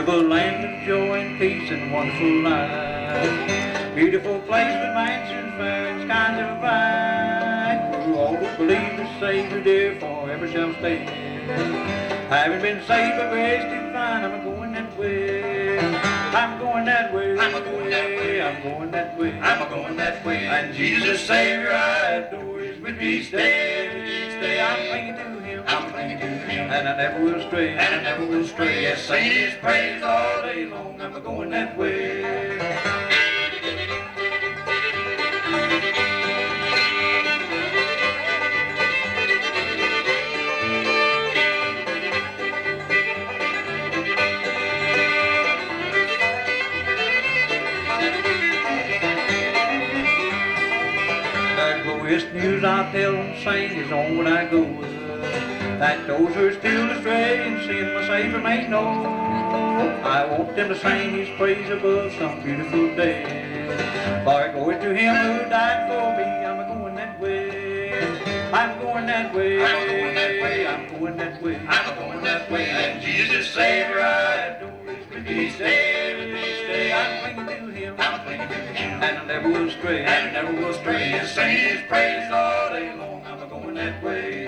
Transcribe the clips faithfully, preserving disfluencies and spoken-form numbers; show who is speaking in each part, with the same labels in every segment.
Speaker 1: Beautiful land of joy and peace and wonderful life. Beautiful place with mansions fair and skies ever bright, where all who believe the Savior dear forever shall stay. Having been saved by grace divine, I'm going that way. I'm going that way. I'm going that way. I'm going that way. I'm going that way. And Jesus Savior I adore is with me each day. Each day I'm clinging to Him. I'm clinging to Him. And I never will stray. And I never will stray. Yes, sing His praise all day long. I'm going that way. Glorious news I tell and sing is on when I go, that those who are still astray and sin my Savior may know. I want them to sing His praise above some beautiful day. For going to Him who died for me, I'm going that way. I'm going that way. I'm going that way. I'm going that way. I'm going that way. And Jesus Savior I adore is with me each day. Each day I'm clinging to Him. I'm clinging to Him. And I never will stray. And I never will stray. And sing His praise all day long. I'm going that way.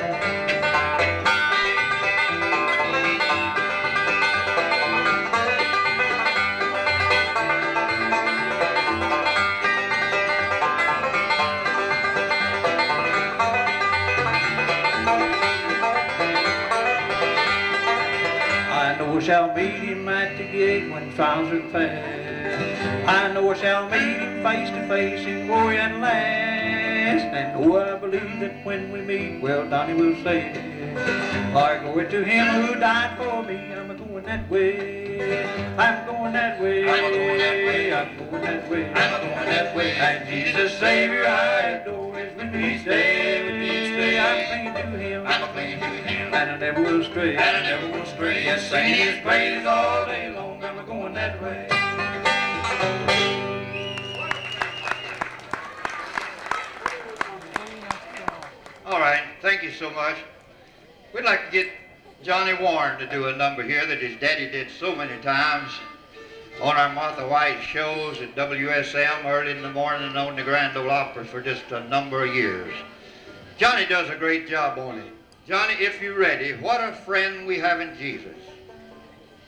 Speaker 1: I know I shall meet Him at the gate when trials are past. I know I shall meet Him face to face in glory at last. And oh, I believe that when we meet, well done He will say, I go to Him who died for me. I'm going that way. I'm going that way. I'm going that way. I'm going that way. I'm going that way. And Jesus Savior I adore is with me each day. With me each day I'm clinging to Him. I'm clinging to Him. And I never will stray. And I never will stray. Yes, sing His praise all day long. I'm going that way.
Speaker 2: All right, thank you so much. We'd like to get Johnny Warren to do a number here that his daddy did so many times on our Martha White shows at W S M early in the morning and on the Grand Ole Opry for just a number of years. Johnny does a great job on it. Johnny, if you're ready, what a friend we have in Jesus.